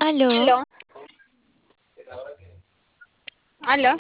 Aló, Aló, aló.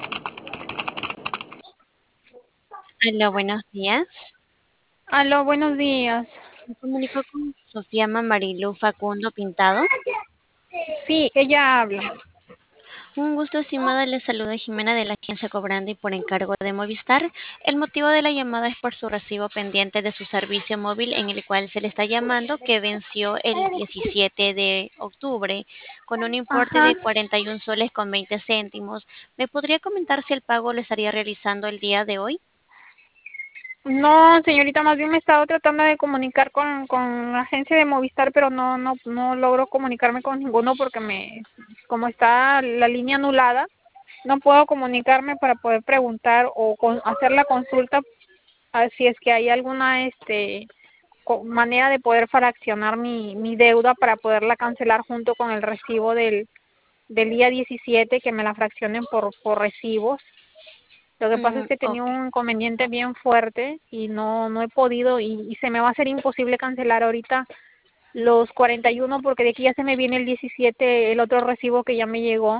aló, buenos días. Aló, buenos días. Me comunico con Sofía Marilu Facundo Pintado. Sí, ella habla. Un gusto, estimada. Le saluda Jimena de la agencia Cobrando y por encargo de Movistar. El motivo de la llamada es por su recibo pendiente de su servicio móvil en el cual se le está llamando que venció el 17 de octubre con un importe Ajá. de 41 soles con 20 céntimos. ¿Me podría comentar si el pago lo estaría realizando el día de hoy? No, señorita, más bien me he estado tratando de comunicar con la agencia de Movistar, pero no logro comunicarme con ninguno porque como está la línea anulada, no puedo comunicarme para poder preguntar o hacer la consulta a ver si es que hay alguna manera de poder fraccionar mi deuda para poderla cancelar junto con el recibo del día 17, que me la fraccionen por recibos. Lo que pasa es que tenía Ok. un inconveniente bien fuerte y no he podido, y se me va a hacer imposible cancelar ahorita los 41 porque de aquí ya se me viene el 17 el otro recibo que ya me llegó.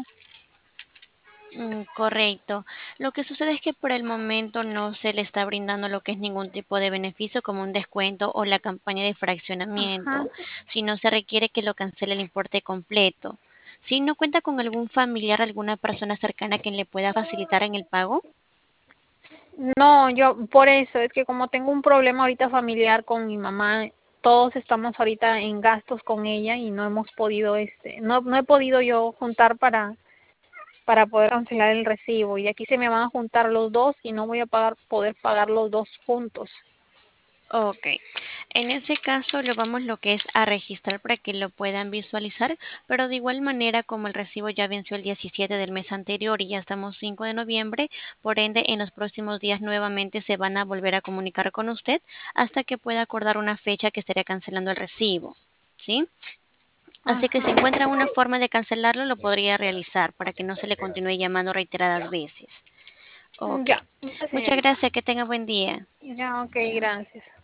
Correcto. Lo que sucede es que por el momento no se le está brindando lo que es ningún tipo de beneficio como un descuento o la campaña de Ajá. fraccionamiento, sino se requiere que lo cancele el importe completo. Si no cuenta con algún familiar, alguna persona cercana quien le pueda facilitar en el pago. No, yo por eso, es que como tengo un problema ahorita familiar con mi mamá, todos estamos ahorita en gastos con ella y no hemos podido, no he podido yo juntar para poder cancelar el recibo, y aquí se me van a juntar los dos y no voy a poder pagar los dos juntos. Ok, en ese caso lo vamos lo que es a registrar para que lo puedan visualizar, pero de igual manera como el recibo ya venció el 17 del mes anterior y ya estamos 5 de noviembre, por ende en los próximos días nuevamente se van a volver a comunicar con usted hasta que pueda acordar una fecha que estaría cancelando el recibo, ¿sí? Así que si Ajá. encuentra una forma de cancelarlo lo podría realizar para que no se le continúe llamando reiteradas veces. Ok, Ya, muchas señorita. gracias, que tenga buen día. Ya, ok, gracias.